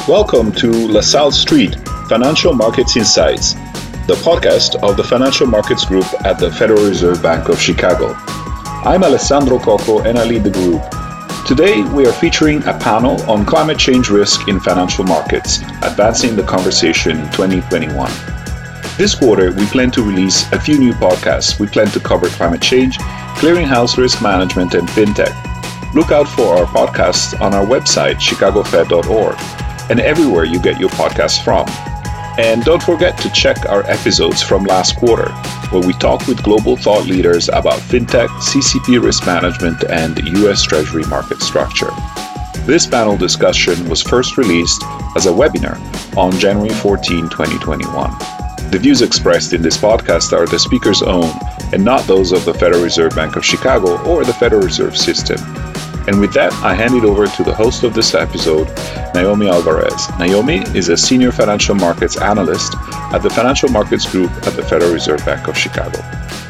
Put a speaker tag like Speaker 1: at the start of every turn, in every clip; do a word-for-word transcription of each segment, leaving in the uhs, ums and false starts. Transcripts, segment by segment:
Speaker 1: Welcome to LaSalle Street, Financial Markets Insights, the podcast of the Financial Markets Group at the Federal Reserve Bank of Chicago. I'm Alessandro Cocco and I lead the group. Today, we are featuring a panel on climate change risk in financial markets, advancing the conversation in twenty twenty-one. This quarter, we plan to release a few new podcasts. We plan to cover climate change, clearinghouse risk management, and fintech. Look out for our podcasts on our website, chicago fed dot org, and everywhere you get your podcasts from. And don't forget to check our episodes from last quarter, where we talked with global thought leaders about fintech, C C P risk management, and U S Treasury market structure. This panel discussion was first released as a webinar on January fourteenth, twenty twenty-one. The views expressed in this podcast are the speaker's own and not those of the Federal Reserve Bank of Chicago or the Federal Reserve System. And with that, I hand it over to the host of this episode, Naomi Alvarez. Naomi is a senior financial markets analyst at the Financial Markets Group at the Federal Reserve Bank of Chicago.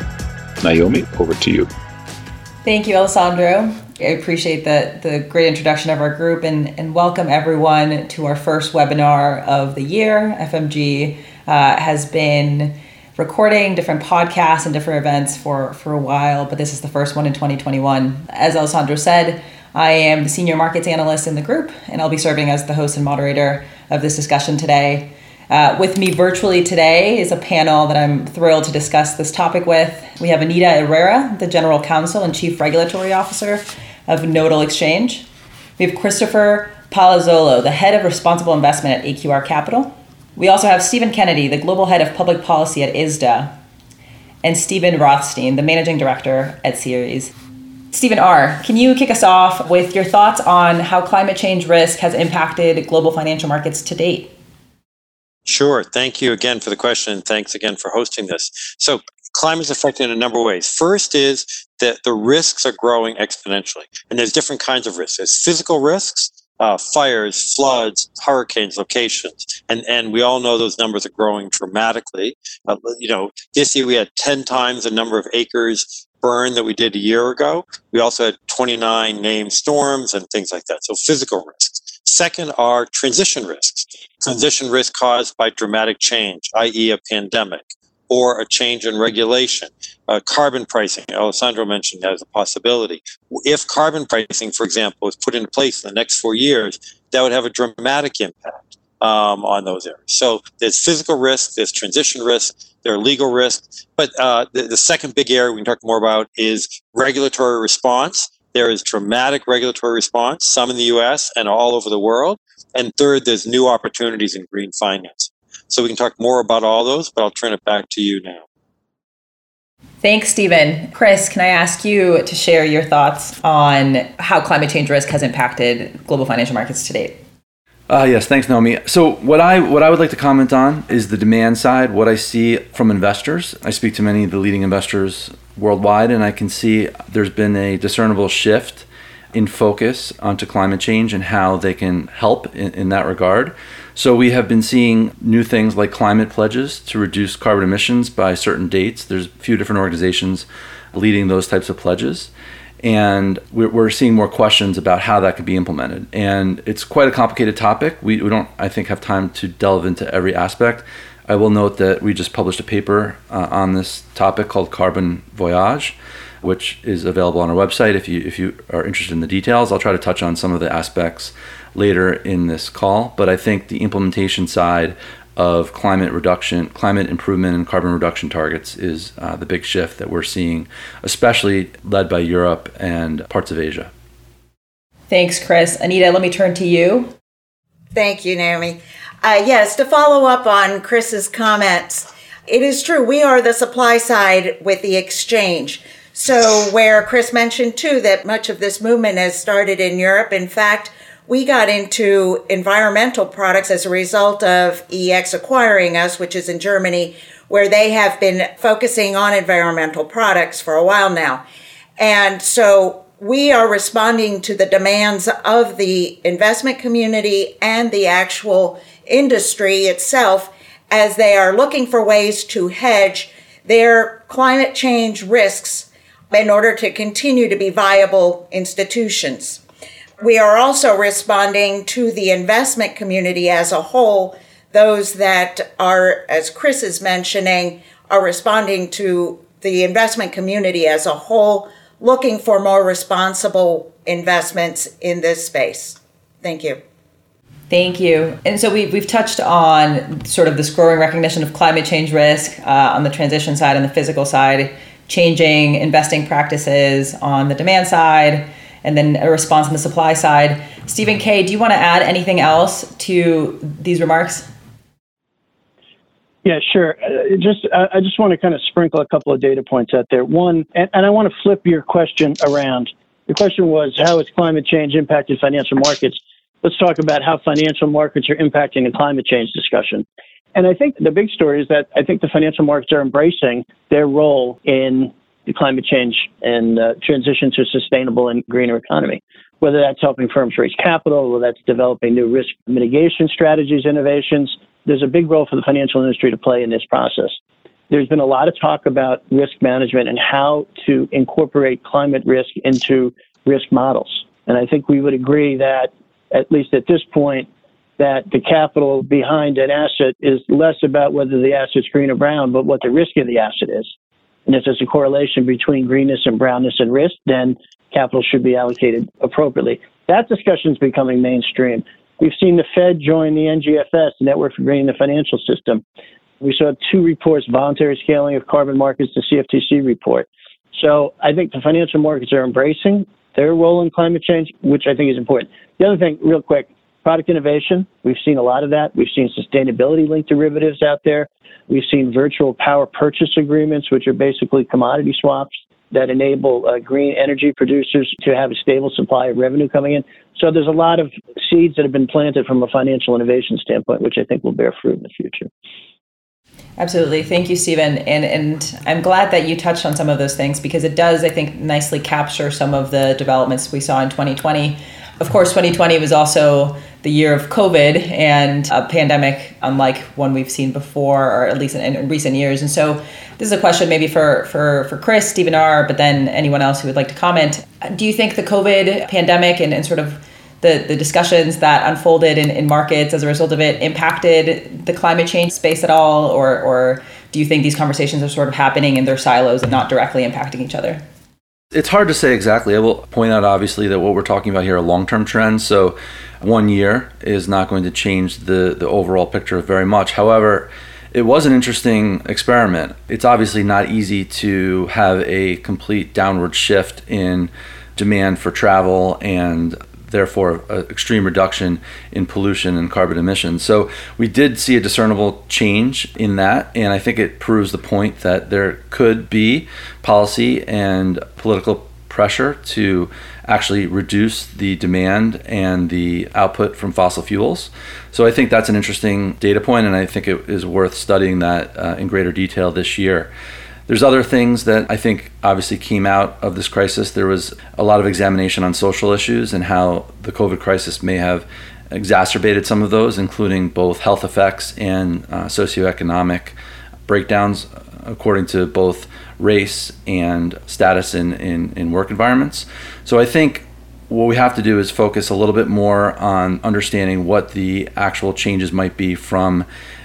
Speaker 1: Naomi, over to you.
Speaker 2: Thank you, Alessandro. I appreciate the, the great introduction of our group and, and welcome everyone to our first webinar of the year. F M G uh, has been recording different podcasts and different events for, for a while, but this is the first one in twenty twenty-one. As Alessandro said, I am the senior markets analyst in the group, and I'll be serving as the host and moderator of this discussion today. Uh, with me virtually today is a panel that I'm thrilled to discuss this topic with. We have Anita Herrera, the General Counsel and Chief Regulatory Officer of Nodal Exchange. We have Christopher Palazzolo, the Head of Responsible Investment at A Q R Capital. We also have Stephen Kennedy, the Global Head of Public Policy at I S D A, and Stephen Rothstein, the Managing Director at Ceres. Stephen R., can you kick us off with your thoughts on how climate change risk has impacted global financial markets to date?
Speaker 3: Sure. Thank you again for the question, and thanks again for hosting this. So climate is affected in a number of ways. First is that the risks are growing exponentially, and there's different kinds of risks. There's physical risks, Uh, fires, floods, hurricanes, locations, and and we all know those numbers are growing dramatically. Uh, you know, this year we had ten times the number of acres burned that we did a year ago. We also had twenty-nine named storms and things like that. So physical risks. Second are transition risks. Transition risk caused by dramatic change, that is a pandemic, or a change in regulation. Uh, carbon pricing, Alessandro mentioned that as a possibility. If carbon pricing, for example, was put into place in the next four years, that would have a dramatic impact um, on those areas. So there's physical risk, there's transition risk, there are legal risks. But uh, the, the second big area we can talk more about is regulatory response. There is dramatic regulatory response, some in the U S and all over the world. And third, there's new opportunities in green finance. So we can talk more about all those, but I'll turn it back to you now.
Speaker 2: Thanks, Stephen. Chris, can I ask you to share your thoughts on how climate change risk has impacted global financial markets to date?
Speaker 4: Uh, yes, thanks, Naomi. So what I what I would like to comment on is the demand side, what I see from investors. I speak to many of the leading investors worldwide, and I can see there's been a discernible shift in focus onto climate change and how they can help in, in that regard. So we have been seeing new things like climate pledges to reduce carbon emissions by certain dates. There's a few different organizations leading those types of pledges. And we're seeing more questions about how that could be implemented. And it's quite a complicated topic. We, we don't, I think, have time to delve into every aspect. I will note that we just published a paper uh, on this topic called Carbon Voyage, which is available on our website if you if you are interested in the details. I'll try to touch on some of the aspects later in this call, but I think the implementation side of climate reduction, climate improvement and carbon reduction targets is uh, the big shift that we're seeing, especially led by Europe and parts of Asia.
Speaker 2: Thanks, Chris. Anita, let me turn to you.
Speaker 5: Thank you, Naomi. Uh, yes, to follow up on Chris's comments, it is true, we are the supply side with the exchange. So where Chris mentioned too that much of this movement has started in Europe, in fact, we got into environmental products as a result of E X acquiring us, which is in Germany, where they have been focusing on environmental products for a while now. And so we are responding to the demands of the investment community and the actual industry itself as they are looking for ways to hedge their climate change risks in order to continue to be viable institutions. We are also responding to the investment community as a whole, those that are, as Chris is mentioning, are responding to the investment community as a whole, looking for more responsible investments in this space. Thank you.
Speaker 2: Thank you. And so we've, we've touched on sort of this growing recognition of climate change risk uh, on the transition side and the physical side, changing investing practices on the demand side, and then a response on the supply side. Stephen K., do you want to add anything else to these remarks?
Speaker 6: Yeah, sure. Uh, just uh, I just want to kind of sprinkle a couple of data points out there. One, and, and I want to flip your question around. The question was, how has climate change impacted financial markets? Let's talk about how financial markets are impacting the climate change discussion. And I think the big story is that I think the financial markets are embracing their role in the climate change and uh, transition to a sustainable and greener economy, whether that's helping firms raise capital, whether that's developing new risk mitigation strategies, innovations. There's a big role for the financial industry to play in this process. There's been a lot of talk about risk management and how to incorporate climate risk into risk models. And I think we would agree that, at least at this point, that the capital behind an asset is less about whether the asset's green or brown, but what the risk of the asset is. And if there's a correlation between greenness and brownness and risk, then capital should be allocated appropriately. That discussion is becoming mainstream. We've seen the Fed join the N G F S, the Network for Greening the Financial System. We saw two reports, voluntary scaling of carbon markets, the C F T C report. So I think the financial markets are embracing their role in climate change, which I think is important. The other thing, real quick, product innovation. We've seen a lot of that. We've seen sustainability-linked derivatives out there. We've seen virtual power purchase agreements, which are basically commodity swaps that enable uh, green energy producers to have a stable supply of revenue coming in. So there's a lot of seeds that have been planted from a financial innovation standpoint, which I think will bear fruit in the future.
Speaker 2: Absolutely. Thank you, Stephen. And and I'm glad that you touched on some of those things because it does, I think, nicely capture some of the developments we saw in twenty twenty. Of course, twenty twenty was also the year of COVID and a pandemic unlike one we've seen before, or at least in, in recent years. And so this is a question maybe for, for, for Chris, Stephen R., but then anyone else who would like to comment. Do you think the COVID pandemic and, and sort of the, the discussions that unfolded in, in markets as a result of it impacted the climate change space at all? Or, or do you think these conversations are sort of happening in their silos and not directly impacting each other?
Speaker 4: It's hard to say exactly. I will point out, obviously, that what we're talking about here are long-term trends. So one year is not going to change the, the overall picture very much. However, it was an interesting experiment. It's obviously not easy to have a complete downward shift in demand for travel and therefore an extreme reduction in pollution and carbon emissions. So we did see a discernible change in that, and I think it proves the point that there could be policy and political pressure to actually reduce the demand and the output from fossil fuels. So I think that's an interesting data point, and I think it is worth studying that uh, in greater detail this year. There's other things that I think obviously came out of this crisis. There was a lot of examination on social issues and how the COVID crisis may have exacerbated some of those, including both health effects and uh, socioeconomic breakdowns according to both race and status in, in, in work environments. So I think what we have to do is focus a little bit more on understanding what the actual changes might be from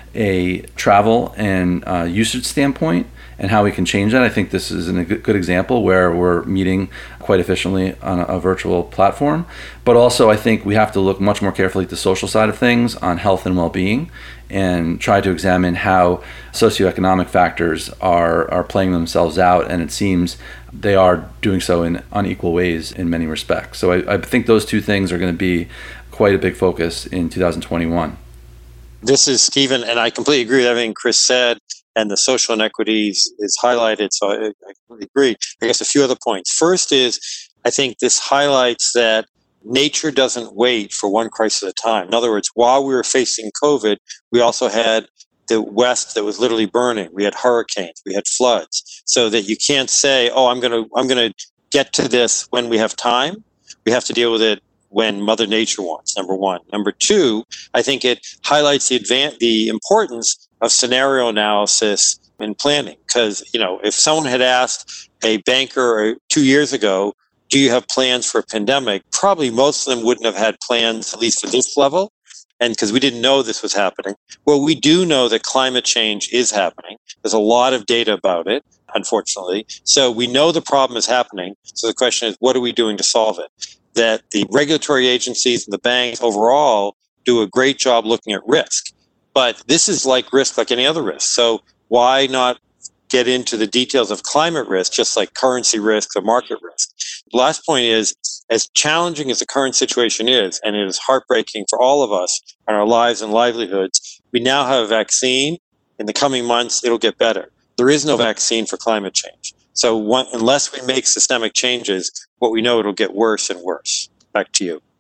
Speaker 4: a travel and uh, usage standpoint, and how we can change that. I think this is a good example where we're meeting quite efficiently on a, a virtual platform. But also, I think we have to look much more carefully at the social side of things on health and well-being and try to examine how socioeconomic factors are, are playing themselves out. And it seems they are doing so in unequal ways in many respects. So I, I think those two things are going to be quite a big focus in two thousand twenty-one.
Speaker 3: This is Stephen, and I completely agree with everything Chris said. And the social inequities is highlighted, so I, I completely agree. I guess a few other points. First is, I think this highlights that nature doesn't wait for one crisis at a time. In other words, while we were facing COVID, we also had the West that was literally burning. We had hurricanes, we had floods. So that you can't say, oh, I'm gonna I'm gonna get to this when we have time. We have to deal with it when Mother Nature wants, number one. Number two, I think it highlights the advan- the importance of scenario analysis and planning. Because, you know, if someone had asked a banker two years ago do you have plans for a pandemic? Probably most of them wouldn't have had plans, at least for this level, and because we didn't know this was happening. Well, we do know that climate change is happening. There's a lot of data about it, unfortunately. So we know the problem is happening. So the question is, what are we doing to solve it? That the regulatory agencies and the banks overall do a great job looking at risk. But this is like risk like any other risk. So why not get into the details of climate risk, just like currency risk or market risk? The last point is, as challenging as the current situation is, and it is heartbreaking for all of us and our lives and livelihoods, we now have a vaccine. In the coming months, it'll get better. There is no vaccine for climate change. So one, unless we make systemic changes, what we know, it'll get worse and worse. Back to you.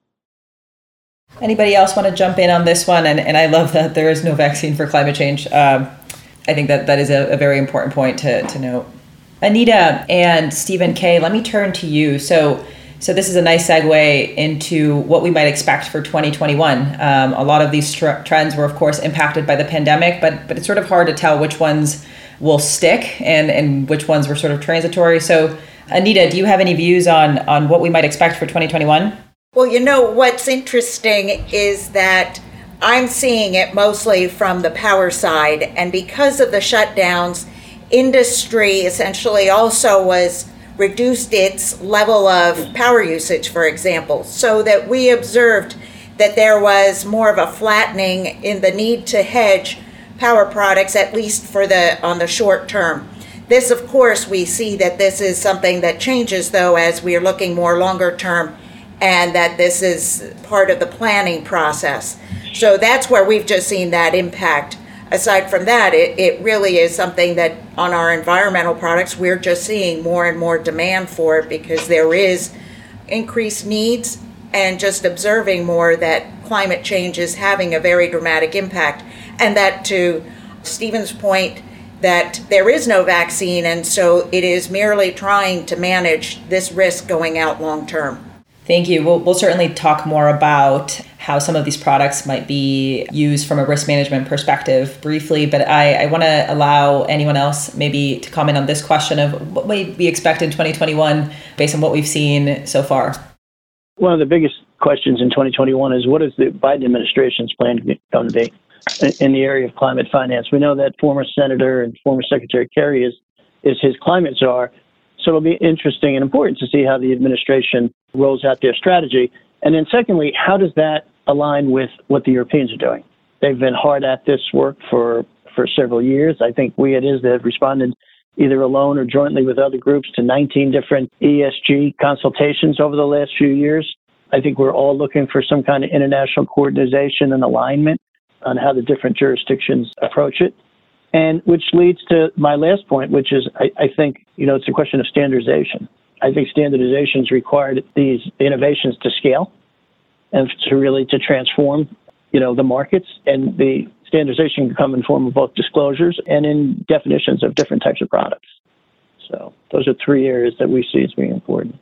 Speaker 2: Anybody else want to jump in on this one? And, and I love that there is no vaccine for climate change. Um, I think that that is a, a very important point to, to note. Anita and Stephen K., let me turn to you. So so this is a nice segue into what we might expect for twenty twenty-one. Um, a lot of these tr- trends were, of course, impacted by the pandemic, but but it's sort of hard to tell which ones will stick and, and which ones were sort of transitory. So Anita, do you have any views on, on what we might expect for twenty twenty-one?
Speaker 5: Well, you know, what's interesting is that I'm seeing it mostly from the power side, and because of the shutdowns, industry essentially also was reduced its level of power usage, for example, so that we observed that there was more of a flattening in the need to hedge power products, at least for the on the short term. This, of course, we see that this is something that changes, though, as we are looking more longer term, and that this is part of the planning process. So that's where we've just seen that impact. Aside from that, it, it really is something that on our environmental products, we're just seeing more and more demand for it because there is increased needs, and just observing more that climate change is having a very dramatic impact. And that, to Stephen's point, that there is no vaccine, and so it is merely trying to manage this risk going out long term.
Speaker 2: Thank you. We'll, we'll certainly talk more about how some of these products might be used from a risk management perspective briefly, but I, I want to allow anyone else maybe to comment on this question of what might be expected in twenty twenty-one based on what we've seen so far.
Speaker 6: One of the biggest questions in twenty twenty-one is, what is the Biden administration's plan going to be in the area of climate finance? We know that former Senator and former Secretary Kerry is, is his climate czar. So it'll be interesting and important to see how the administration rolls out their strategy. And then secondly, how does that align with what the Europeans are doing? They've been hard at this work for, for several years. I think we at I S D A have responded either alone or jointly with other groups to nineteen different E S G consultations over the last few years. I think we're all looking for some kind of international coordination and alignment on how the different jurisdictions approach it. And which leads to my last point, which is I, I think, you know, it's a question of standardization. I think standardization is required these innovations to scale and to really to transform, you know, the markets. And the standardization can come in form of both disclosures and in definitions of different types of products. So those are three areas that we see as being important.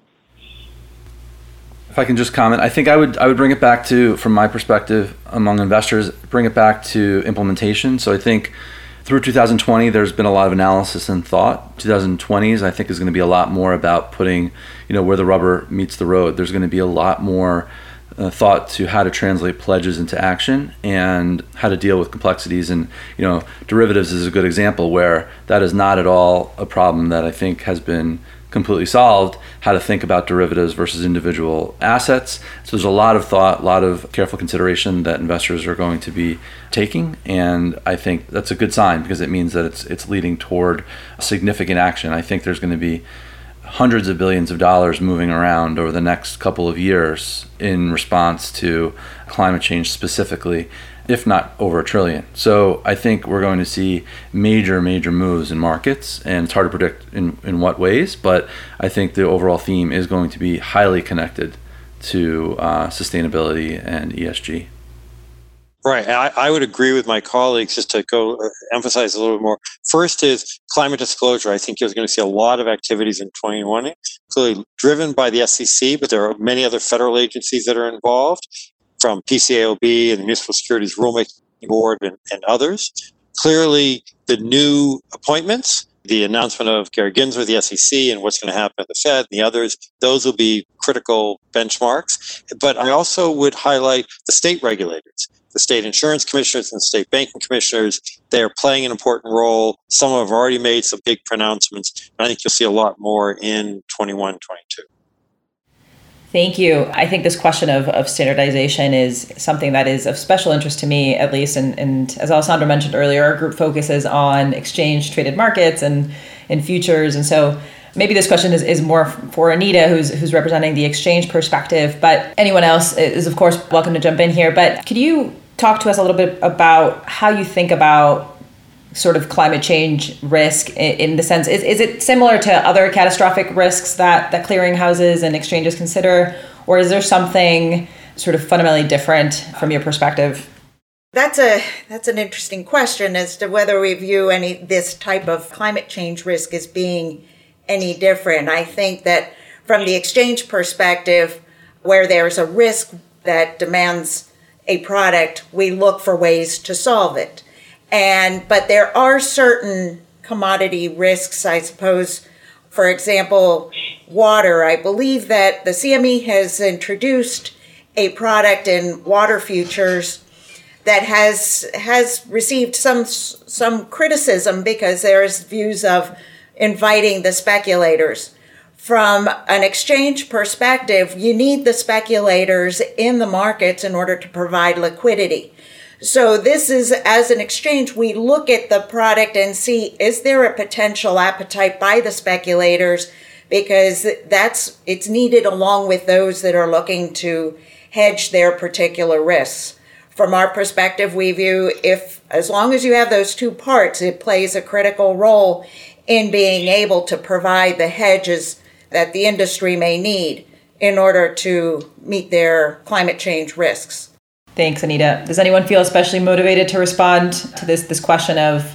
Speaker 4: If I can just comment, I think I would I would bring it back to, from my perspective among investors, bring it back to implementation. So I think through two thousand twenty, there's been a lot of analysis and thought. twenty twenties, I think, is going to be a lot more about putting, you know, where the rubber meets the road. There's going to be a lot more uh, thought to how to translate pledges into action and how to deal with complexities. And, you know, derivatives is a good example where that is not at all a problem that I think has been completely solved, how to think about derivatives versus individual assets. So there's a lot of thought, a lot of careful consideration that investors are going to be taking. And I think that's a good sign because it means that it's it's leading toward significant action. I think there's going to be hundreds of billions of dollars moving around over the next couple of years in response to climate change specifically, if not over a trillion. So I think we're going to see major, major moves in markets, and it's hard to predict in, in what ways, but I think the overall theme is going to be highly connected to uh, sustainability and E S G.
Speaker 3: Right. I, I would agree with my colleagues, just to go uh, emphasize a little bit more. First is climate disclosure. I think you're going to see a lot of activities in twenty twenty, clearly driven by the S E C, but there are many other federal agencies that are involved, from P C A O B and the Municipal Securities Rulemaking Board and, and others. Clearly, the new appointments, the announcement of Gary Gensler, the S E C, and what's going to happen at the Fed and the others, those will be critical benchmarks. But I also would highlight the state regulators, the state insurance commissioners and state banking commissioners. They're playing an important role. Some have already made some big pronouncements. And I think you'll see a lot more in twenty-one, twenty-two.
Speaker 2: Thank you. I think this question of, of standardization is something that is of special interest to me, at least. And, and as Alessandro mentioned earlier, our group focuses on exchange traded markets and, and futures. And so maybe this question is, is more for Anita, who's who's representing the exchange perspective. But anyone else is, of course, welcome to jump in here. But could you talk to us a little bit about how you think about sort of climate change risk in the sense, is, is it similar to other catastrophic risks that, that clearinghouses and exchanges consider, or is there something sort of fundamentally different from your perspective?
Speaker 5: That's a that's an interesting question as to whether we view any this type of climate change risk as being any different. I think that from the exchange perspective, where there's a risk that demands a product, we look for ways to solve it. And but there are certain commodity risks, I suppose. For example, water. I believe that the C M E has introduced a product in water futures that has has received some some criticism because there's views of inviting the speculators. From an exchange perspective, you need the speculators in the markets in order to provide liquidity. So this is, as an exchange, we look at the product and see, is there a potential appetite by the speculators? Because that's, it's needed along with those that are looking to hedge their particular risks. From our perspective, we view if, as long as you have those two parts, it plays a critical role in being able to provide the hedges that the industry may need in order to meet their climate change risks.
Speaker 2: Thanks, Anita. Does anyone feel especially motivated to respond to this this question of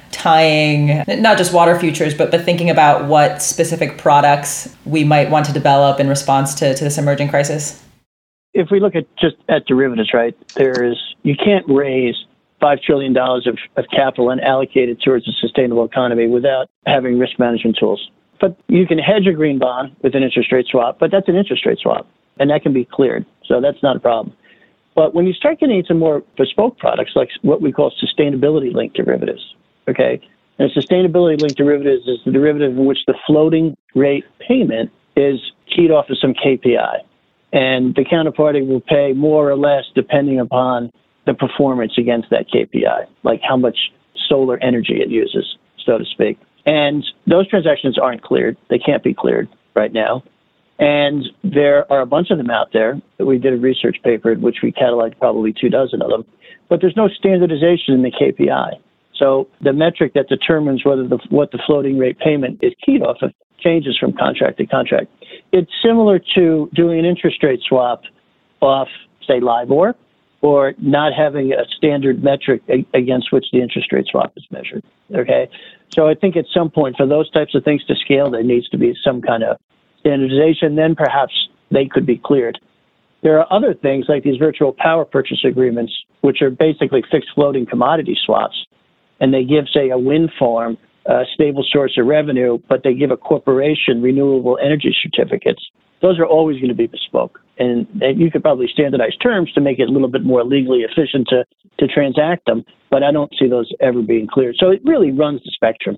Speaker 2: tying not just water futures, but, but thinking about what specific products we might want to develop in response to, to this emerging crisis?
Speaker 6: If we look at just at derivatives, right, there is, you can't raise five trillion dollars of, of capital and allocate it towards a sustainable economy without having risk management tools. But you can hedge a green bond with an interest rate swap, but that's an interest rate swap, and that can be cleared. So that's not a problem. But when you start getting into more bespoke products, like what we call sustainability-linked derivatives, okay? And sustainability-linked derivatives is the derivative in which the floating rate payment is keyed off of some K P I. And the counterparty will pay more or less depending upon the performance against that K P I, like how much solar energy it uses, so to speak. And those transactions aren't cleared. They can't be cleared right now. And there are a bunch of them out there. We did a research paper in which we cataloged probably two dozen of them. But there's no standardization in the K P I. So the metric that determines whether the what the floating rate payment is keyed off of changes from contract to contract. It's similar to doing an interest rate swap off, say, LIBOR, or not having a standard metric a- against which the interest rate swap is measured. Okay? So I think at some point for those types of things to scale, there needs to be some kind of standardization, then perhaps they could be cleared. There are other things like these virtual power purchase agreements, which are basically fixed floating commodity swaps. And they give, say, a wind farm a stable source of revenue, but they give a corporation renewable energy certificates. Those are always going to be bespoke. And, and you could probably standardize terms to make it a little bit more legally efficient to, to transact them, but I don't see those ever being cleared. So it really runs the spectrum.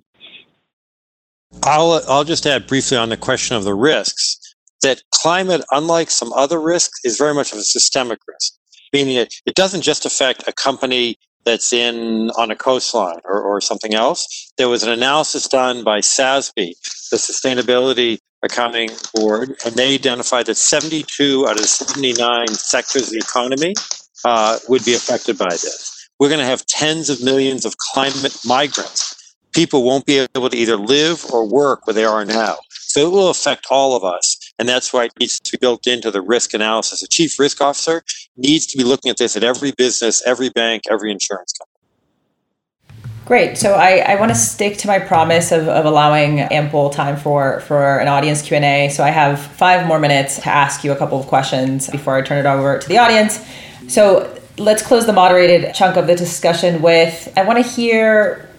Speaker 3: I'll I'll just add briefly on the question of the risks that climate, unlike some other risks, is very much of a systemic risk, meaning it, it doesn't just affect a company that's in on a coastline or, or something else. There was an analysis done by S A S B, the Sustainability Accounting Board, and they identified that seventy-two out of seventy-nine sectors of the economy uh, would be affected by this. We're going to have tens of millions of climate migrants. People won't be able to either live or work where they are now. So it will affect all of us. And that's why it needs to be built into the risk analysis. A chief risk officer needs to be looking at this at every business, every bank, every insurance company.
Speaker 2: Great. So I, I want to stick to my promise of, of allowing ample time for, for an audience Q and A. So I have five more minutes to ask you a couple of questions before I turn it over to the audience. So let's close the moderated chunk of the discussion with, I want to hear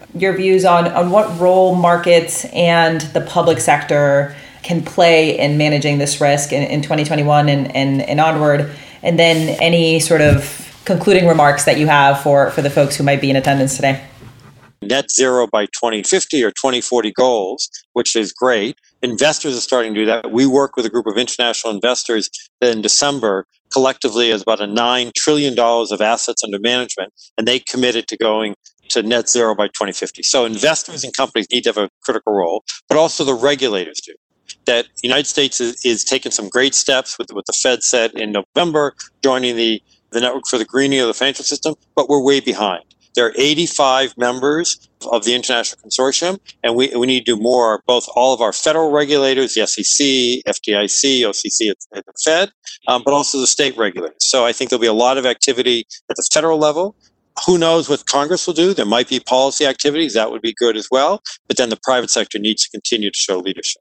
Speaker 2: your views on, on what role markets and the public sector can play in managing this risk in, in twenty twenty-one and, and, and onward. And then any sort of concluding remarks that you have for, for the folks who might be in attendance today.
Speaker 3: Net zero by twenty fifty or twenty forty goals, which is great. Investors are starting to do that. We work with a group of international investors that in December collectively is about a nine trillion dollars of assets under management, and they committed to going to net zero by twenty fifty. So investors and companies need to have a critical role, but also the regulators do. That the United States is, is taking some great steps with what the Fed said in November, joining the, the Network for the Greening of the Financial System, but we're way behind. There are eighty-five members of the international consortium, and we, we need to do more, both all of our federal regulators, the S E C, F D I C, O C C at, at the Fed, um, but also the state regulators. So I think there'll be a lot of activity at the federal level. Who knows what Congress will do? There might be policy activities. That would be good as well. But then the private sector needs to continue to show leadership.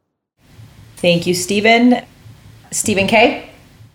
Speaker 2: Thank you, Stephen. Stephen Kay?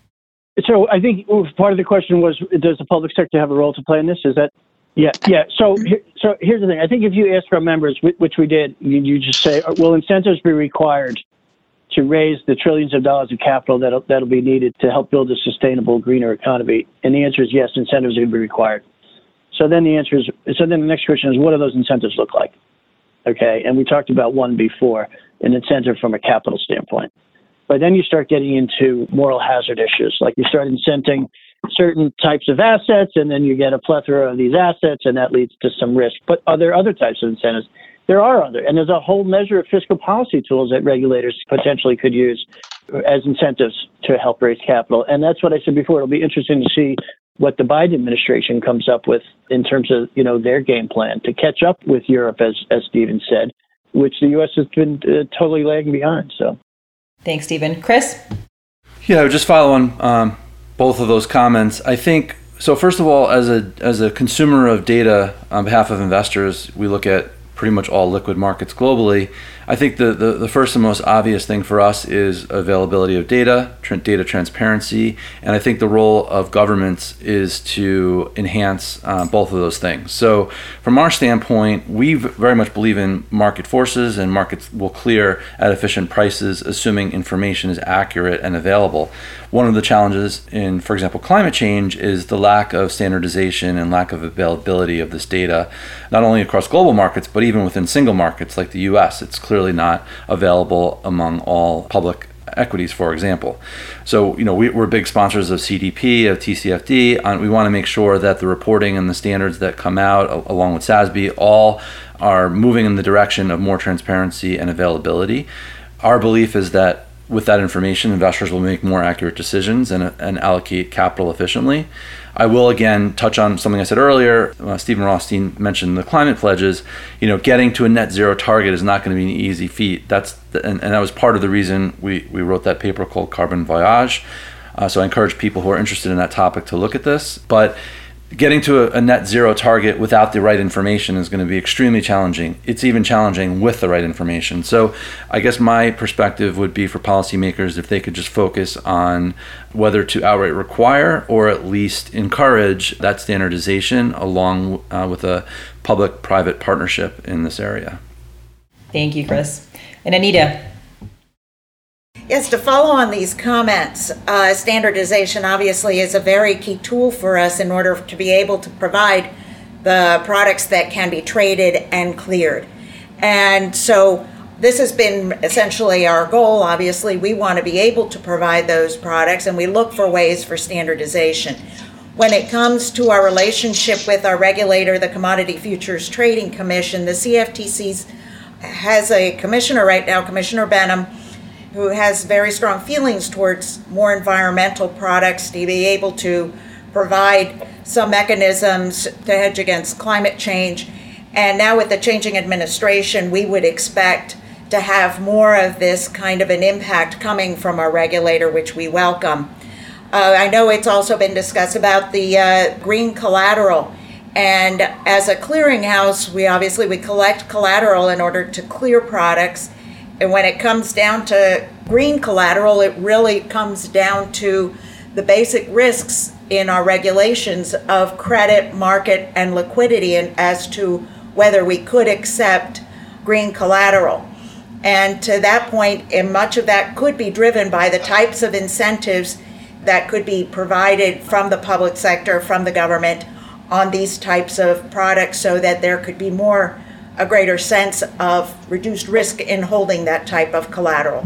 Speaker 6: So I think part of the question was, does the public sector have a role to play in this? Is that Yeah, yeah. So, so here's the thing. I think if you ask our members, which we did, you, you just say, will incentives be required to raise the trillions of dollars of capital that'll, that'll be needed to help build a sustainable, greener economy? And the answer is yes, incentives are going to be required. So then the answer is, so then the next question is, what do those incentives look like? Okay, and we talked about one before, an incentive from a capital standpoint. But then you start getting into moral hazard issues, like you start incenting certain types of assets, and then you get a plethora of these assets, and that leads to some risk. But are there other types of incentives? There are other, and there's a whole measure of fiscal policy tools that regulators potentially could use as incentives to help raise capital. And that's what I said before. It'll be interesting to see what the Biden administration comes up with in terms of, you know, their game plan to catch up with Europe, as as Stephen said, which the U S has been uh, totally lagging behind. So,
Speaker 2: thanks, Stephen. Chris?
Speaker 4: Yeah, I would just follow on um, both of those comments. I think so. First of all, as a as a consumer of data on behalf of investors, we look at pretty much all liquid markets globally. I think the, the, the first and most obvious thing for us is availability of data, tr- data transparency, and I think the role of governments is to enhance uh, both of those things. So from our standpoint, we very much believe in market forces, and markets will clear at efficient prices, assuming information is accurate and available. One of the challenges in, for example, climate change is the lack of standardization and lack of availability of this data, not only across global markets, but even within single markets like the U S. It's clearly not available among all public equities, for example. So, you know, we, we're big sponsors of C D P, of T C F D. And we want to make sure that the reporting and the standards that come out, along with S A S B, all are moving in the direction of more transparency and availability. Our belief is that with that information, investors will make more accurate decisions and, and allocate capital efficiently. I will again touch on something I said earlier. Uh, Stephen Rothstein mentioned the climate pledges. You know, getting to a net zero target is not going to be an easy feat. That's the, and, and that was part of the reason we, we wrote that paper called Carbon Voyage. Uh, so I encourage people who are interested in that topic to look at this. But getting to a, a net zero target without the right information is going to be extremely challenging. It's even challenging with the right information. So I guess my perspective would be for policymakers, if they could just focus on whether to outright require or at least encourage that standardization along uh, with a public-private partnership in this area.
Speaker 2: Thank you, Chris. And Anita?
Speaker 5: Yes, to follow on these comments, uh, standardization obviously is a very key tool for us in order to be able to provide the products that can be traded and cleared. And so this has been essentially our goal. Obviously, we want to be able to provide those products, and we look for ways for standardization. When it comes to our relationship with our regulator, the Commodity Futures Trading Commission, the C F T C has a commissioner right now, Commissioner Benham, who has very strong feelings towards more environmental products, to be able to provide some mechanisms to hedge against climate change. And now with the changing administration, we would expect to have more of this kind of an impact coming from our regulator, which we welcome. Uh, I know it's also been discussed about the uh, green collateral. And as a clearinghouse, we obviously we collect collateral in order to clear products. And when it comes down to green collateral, it really comes down to the basic risks in our regulations of credit, market, and liquidity, and as to whether we could accept green collateral. And to that point, and much of that could be driven by the types of incentives that could be provided from the public sector, from the government, on these types of products, so that there could be more, a greater sense of reduced risk in holding that type of collateral.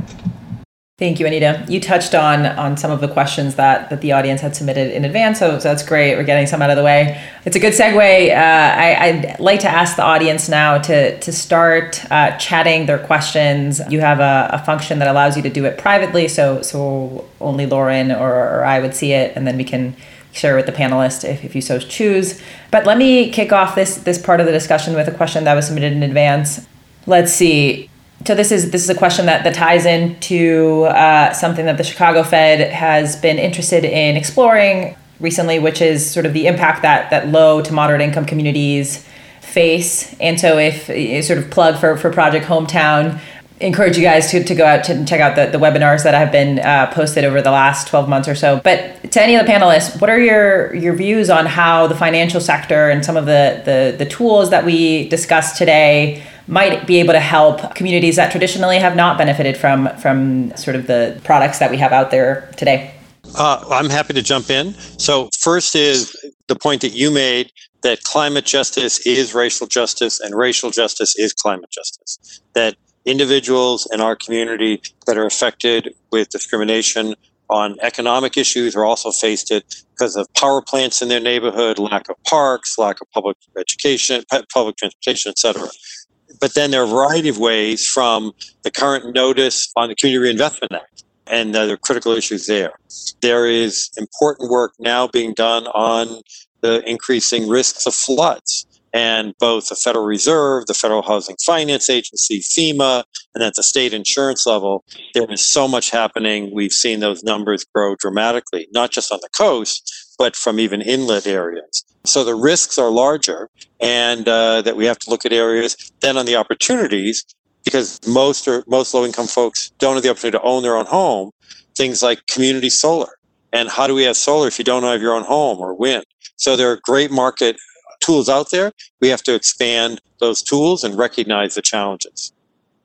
Speaker 2: Thank you, Anita. You touched on on some of the questions that, that the audience had submitted in advance, so, so that's great. We're getting some out of the way. It's a good segue. Uh, I, I'd like to ask the audience now to, to start uh, chatting their questions. You have a, a function that allows you to do it privately, so so only Lauren or, or I would see it, and then we can share with the panelists if, if you so choose. But let me kick off this this part of the discussion with a question that was submitted in advance. Let's see. So this is this is a question that, that ties into uh, something that the Chicago Fed has been interested in exploring recently, which is sort of the impact that that low to moderate income communities face. And so if you sort of plug for, for Project Hometown, encourage you guys to, to go out to check out the, the webinars that have been uh, posted over the last twelve months or so. But to any of the panelists, what are your, your views on how the financial sector and some of the, the, the tools that we discussed today might be able to help communities that traditionally have not benefited from from sort of the products that we have out there today?
Speaker 3: Uh, I'm happy to jump in. So first is the point that you made, that climate justice is racial justice and racial justice is climate justice. That individuals in our community that are affected with discrimination on economic issues are also faced it because of power plants in their neighborhood, lack of parks, lack of public education, public transportation, et cetera. But then there are a variety of ways, from the current notice on the Community Reinvestment Act, and uh, there are critical issues there. There is important work now being done on the increasing risks of floods, and both the Federal Reserve, the Federal Housing Finance Agency, FEMA, and at the state insurance level, there is so much happening. We've seen those numbers grow dramatically, not just on the coast, but from even inlet areas. So the risks are larger, and uh, that we have to look at areas. Then on the opportunities, because most or most low-income folks don't have the opportunity to own their own home, things like community solar. And how do we have solar if you don't have your own home, or wind? So there are great market tools out there. We have to expand those tools and recognize the challenges.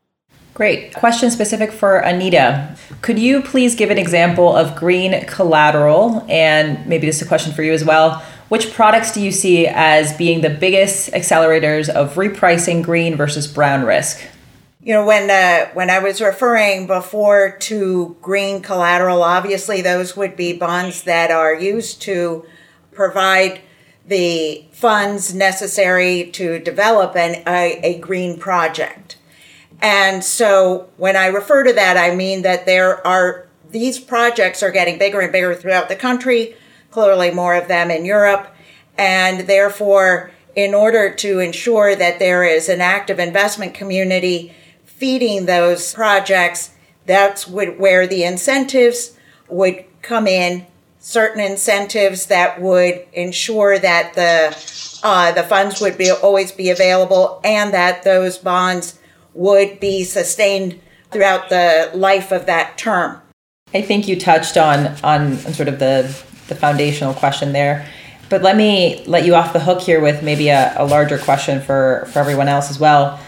Speaker 2: Great. Question specific for Anita. Could you please give an example of green collateral? And maybe this is a question for you as well. Which products do you see as being the biggest accelerators of repricing green versus brown risk?
Speaker 5: You know, when uh, when I was referring before to green collateral, obviously those would be bonds that are used to provide the funds necessary to develop an, a, a green project. And so when I refer to that, I mean that there are, these projects are getting bigger and bigger throughout the country, clearly more of them in Europe. And therefore, in order to ensure that there is an active investment community feeding those projects, that's where the incentives would come in. Certain incentives that would ensure that the uh, the funds would be always be available, and that those bonds would be sustained throughout the life of that term.
Speaker 2: I think you touched on on sort of the the foundational question there, but let me let you off the hook here with maybe a, a larger question for, for everyone else as well.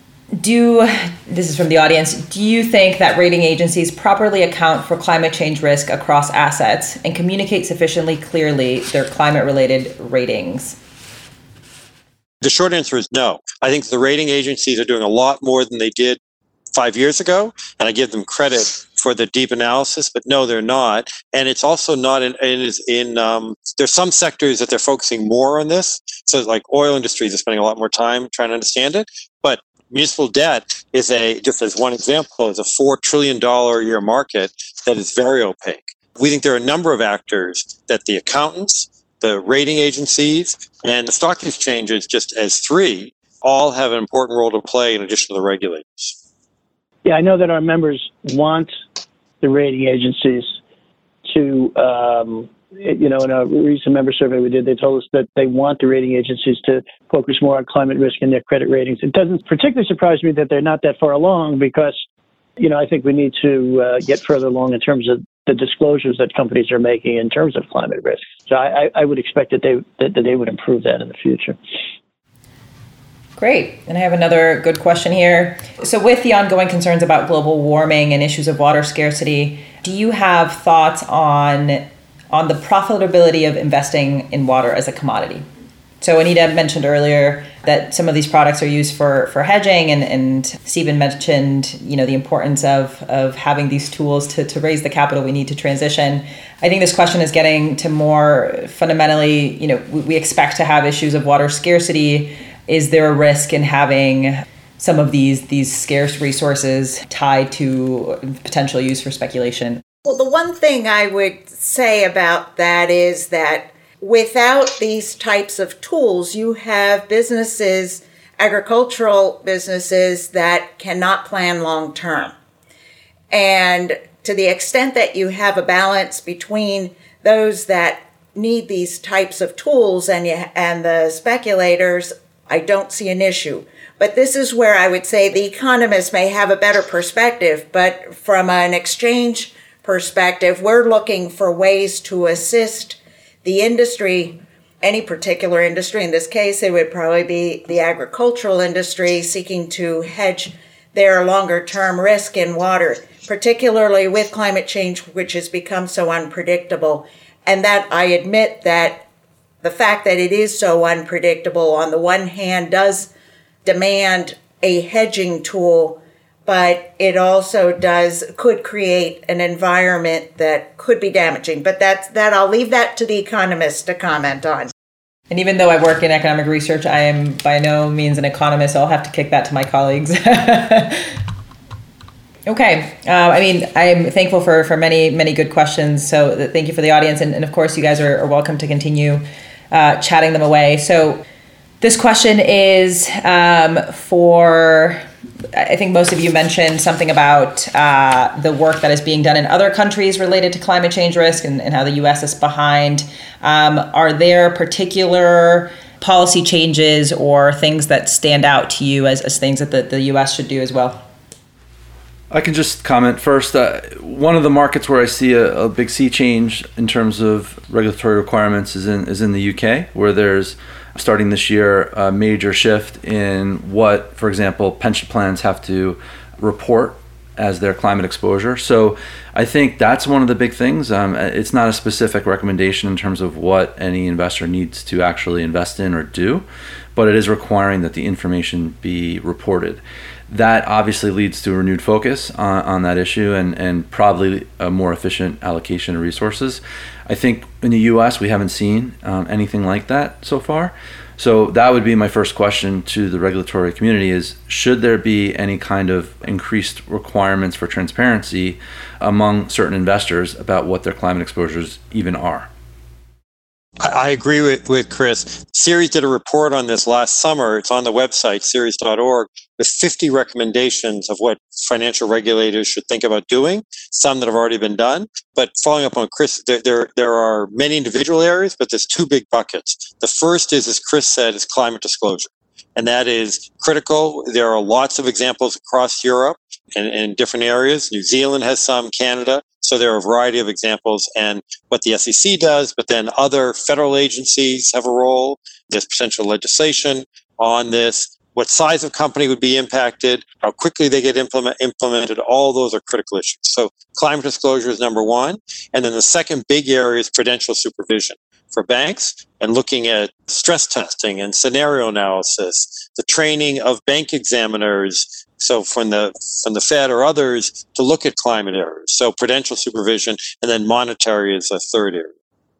Speaker 2: Do, this is from the audience, do you think that rating agencies properly account for climate change risk across assets and communicate sufficiently clearly their climate-related ratings?
Speaker 3: The short answer is no. I think the rating agencies are doing a lot more than they did five years ago, and I give them credit for the deep analysis, but no, they're not. And it's also not in, it is in um, there's some sectors that they're focusing more on this. So like oil industries are spending a lot more time trying to understand it, but municipal debt is a, just as one example, is a four trillion dollars a year market that is very opaque. We think there are a number of actors that the accountants, the rating agencies, and the stock exchanges, just as three, all have an important role to play in addition to the regulators.
Speaker 6: Yeah, I know that our members want the rating agencies to, um, you know, in a recent member survey we did, they told us that they want the rating agencies to focus more on climate risk in their credit ratings. It doesn't particularly surprise me that they're not that far along because, you know, I think we need to uh, get further along in terms of the disclosures that companies are making in terms of climate risk. So I, I would expect that they that, that they would improve that in the future.
Speaker 2: Great. And I have another good question here. So with the ongoing concerns about global warming and issues of water scarcity, do you have thoughts on, on the profitability of investing in water as a commodity? So Anita mentioned earlier that some of these products are used for, for hedging, and, and Stephen mentioned, you know, the importance of, of having these tools to, to raise the capital we need to transition. I think this question is getting to more fundamentally, you know, we, we expect to have issues of water scarcity. Is there a risk in having some of these, these scarce resources tied to potential use for speculation?
Speaker 5: Well, the one thing I would say about that is that without these types of tools, you have businesses, agricultural businesses that cannot plan long term. And to the extent that you have a balance between those that need these types of tools and you, and the speculators, I don't see an issue. But this is where I would say the economists may have a better perspective, but from an exchange perspective, we're looking for ways to assist the industry, any particular industry. In this case, it would probably be the agricultural industry seeking to hedge their longer term risk in water, particularly with climate change, which has become so unpredictable. And that I admit that the fact that it is so unpredictable on the one hand does demand a hedging tool, but it also does could create an environment that could be damaging. But that's that I'll leave that to the economists to comment on.
Speaker 2: And even though I work in economic research, I am by no means an economist. So I'll have to kick that to my colleagues. Okay. Uh, I mean, I'm thankful for, for many, many good questions. So th- thank you for the audience. And, and of course, you guys are, are welcome to continue uh, chatting them away. So this question is um, for, I think most of you mentioned something about uh, the work that is being done in other countries related to climate change risk and, and how the U S is behind. Um, are there particular policy changes or things that stand out to you as, as things that the, the U S should do as well?
Speaker 4: I can just comment first. Uh, one of the markets where I see a, a big sea change in terms of regulatory requirements is in is in the U K, where there's, starting this year, a major shift in what, for example, pension plans have to report as their climate exposure. So I think that's one of the big things. Um, it's not a specific recommendation in terms of what any investor needs to actually invest in or do, but it is requiring that the information be reported. That obviously leads to a renewed focus on, on that issue and, and probably a more efficient allocation of resources. I think in the U S we haven't seen um, anything like that so far. So that would be my first question to the regulatory community is, should there be any kind of increased requirements for transparency among certain investors about what their climate exposures even are?
Speaker 3: I agree with, with Chris. Ceres did a report on this last summer. It's on the website, ceres dot org, with fifty recommendations of what financial regulators should think about doing, some that have already been done. But following up on Chris, there, there, there are many individual areas, but there's two big buckets. The first is, as Chris said, is climate disclosure. And that is critical. There are lots of examples across Europe and in different areas. New Zealand has some, Canada. So there are a variety of examples, and what the S E C does, but then other federal agencies have a role. There's potential legislation on this. What size of company would be impacted, how quickly they get implement, implemented, all those are critical issues. So climate disclosure is number one. And then the second big area is prudential supervision for banks and looking at stress testing and scenario analysis, the training of bank examiners, so from the from the Fed or others, to look at climate errors. So prudential supervision, and then monetary is a third area.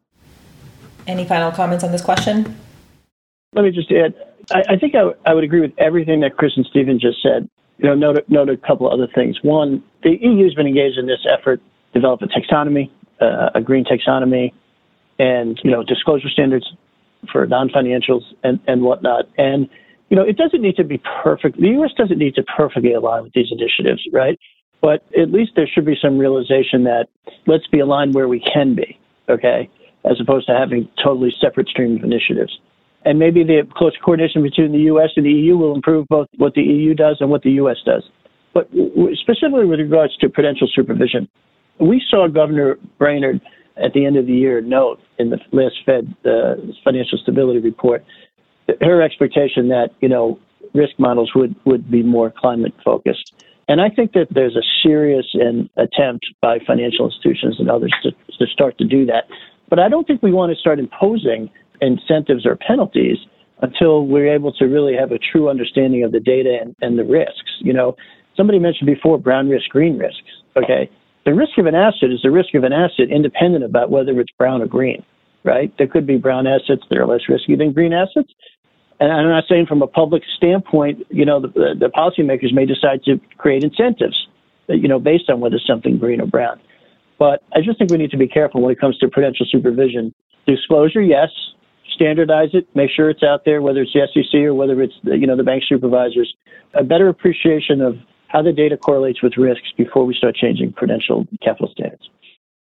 Speaker 2: Any final comments on this question?
Speaker 6: Let me just add, I, I think I, w- I would agree with everything that Chris and Stephen just said. You know, note, note a couple of other things. One, the E U has been engaged in this effort to develop a taxonomy, uh, a green taxonomy, and, you know, disclosure standards for non-financials and, and whatnot. And, you know, it doesn't need to be perfect. The U S doesn't need to perfectly align with these initiatives, right? But at least there should be some realization that let's be aligned where we can be, okay, as opposed to having totally separate streams of initiatives. And maybe the close coordination between the U S and the E U will improve both what the E U does and what the U S does. But specifically with regards to prudential supervision, we saw Governor Brainerd at the end of the year note in the last Fed uh, financial stability report her expectation that, you know, risk models would, would be more climate focused. And I think that there's a serious and attempt by financial institutions and others to, to start to do that. But I don't think we want to start imposing incentives or penalties until we're able to really have a true understanding of the data and, and the risks. You know, somebody mentioned before brown risk, green risks. Okay. The risk of an asset is the risk of an asset independent about whether it's brown or green, right? There could be brown assets that are less risky than green assets. And I'm not saying from a public standpoint, you know, the, the, the policymakers may decide to create incentives, you know, based on whether something green or brown. But I just think we need to be careful when it comes to prudential supervision. Disclosure, yes. Standardize it. Make sure it's out there, whether it's the S E C or whether it's, the, you know, the bank supervisors. A better appreciation of how the data correlates with risks before we start changing prudential capital standards.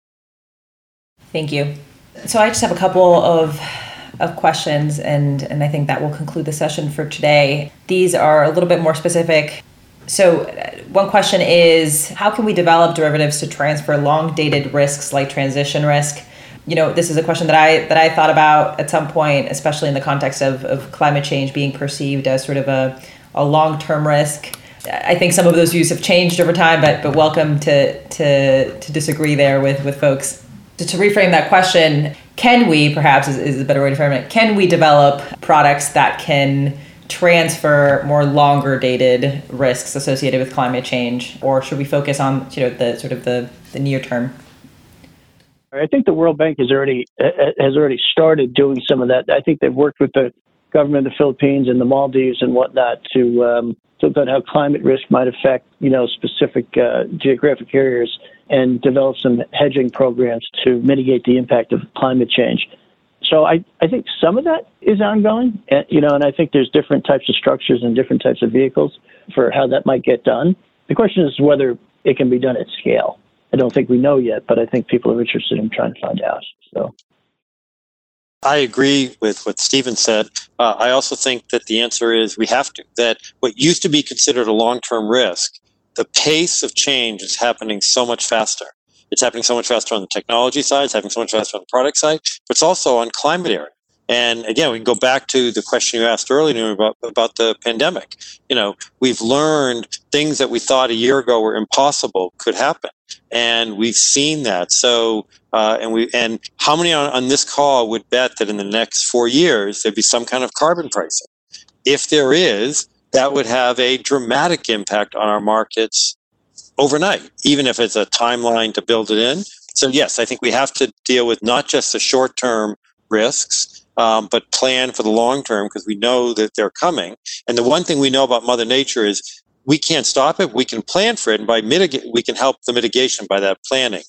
Speaker 2: Thank you. So I just have a couple of of questions, and, and I think that will conclude the session for today. These are a little bit more specific. So one question is, how can we develop derivatives to transfer long-dated risks like transition risk? You know, this is a question that I that I thought about at some point, especially in the context of, of climate change being perceived as sort of a, a long-term risk. I think some of those views have changed over time, but but welcome to to to disagree there with, with folks. To, to reframe that question, can we, perhaps is, is a better way to frame it, can we develop products that can transfer more longer dated risks associated with climate change, or should we focus on, you know, the sort of the, the near term?
Speaker 6: I think the World Bank has already has already started doing some of that. I think they've worked with the government of the Philippines and the Maldives and whatnot to um, to look at how climate risk might affect, you know, specific uh, geographic areas, and develop some hedging programs to mitigate the impact of climate change. So I, I think some of that is ongoing, and, you know, and I think there's different types of structures and different types of vehicles for how that might get done. The question is whether it can be done at scale. I don't think we know yet, but I think people are interested in trying to find out. So
Speaker 3: I agree with what Stephen said. Uh, I also think that the answer is we have to, that what used to be considered a long-term risk, the pace of change is happening so much faster. It's happening so much faster on the technology side, it's happening so much faster on the product side, but it's also on climate area. And again, we can go back to the question you asked earlier about, about the pandemic. You know, we've learned things that we thought a year ago were impossible could happen. And we've seen that. So, uh, and we, and how many on, on this call would bet that in the next four years, there'd be some kind of carbon pricing? If there is, that would have a dramatic impact on our markets overnight, even if it's a timeline to build it in. So yes, I think we have to deal with not just the short-term risks, um, but plan for the long term, because we know that they're coming. And the one thing we know about Mother Nature is we can't stop it. We can plan for it, and by mitigate, we can help the mitigation by that planning.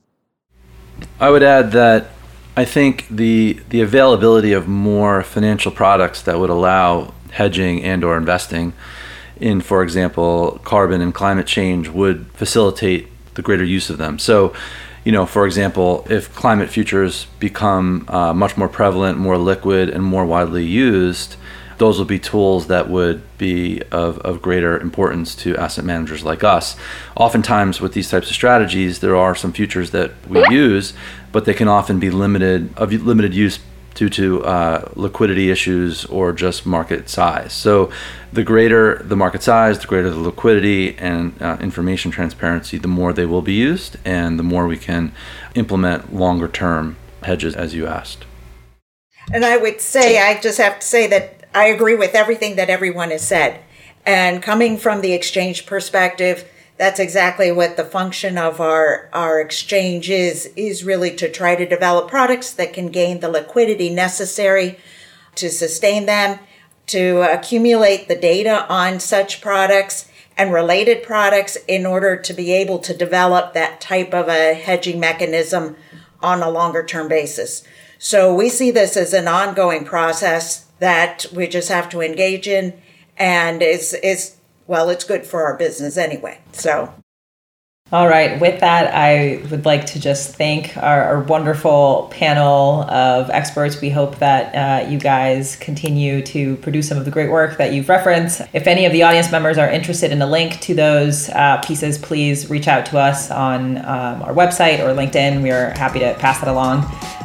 Speaker 4: I would add that I think the the availability of more financial products that would allow hedging and or investing in, for example, carbon and climate change would facilitate the greater use of them. So, you know, for example, if climate futures become uh, much more prevalent, more liquid, and more widely used, those will be tools that would be of, of greater importance to asset managers like us. Oftentimes with these types of strategies, there are some futures that we use, but they can often be limited of limited use due to uh, liquidity issues or just market size. So the greater the market size, the greater the liquidity and uh, information transparency, the more they will be used, and the more we can implement longer term hedges, as you asked.
Speaker 5: And I would say, I just have to say that I agree with everything that everyone has said. And coming from the exchange perspective, that's exactly what the function of our, our exchange is, is really to try to develop products that can gain the liquidity necessary to sustain them, to accumulate the data on such products and related products in order to be able to develop that type of a hedging mechanism on a longer term basis. So we see this as an ongoing process that we just have to engage in, and it's, it's well, it's good for our business anyway. So,
Speaker 2: all right. With that, I would like to just thank our, our wonderful panel of experts. We hope that uh, you guys continue to produce some of the great work that you've referenced. If any of the audience members are interested in a link to those uh, pieces, please reach out to us on um, our website or LinkedIn. We are happy to pass that along.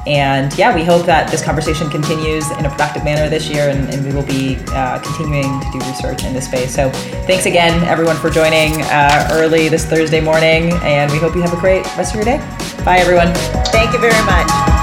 Speaker 2: And yeah, we hope that this conversation continues in a productive manner this year, and, and we will be uh, continuing to do research in this space. So thanks again, everyone, for joining uh, early this Thursday morning, and we hope you have a great rest of your day. Bye, everyone.
Speaker 5: Thank you very much.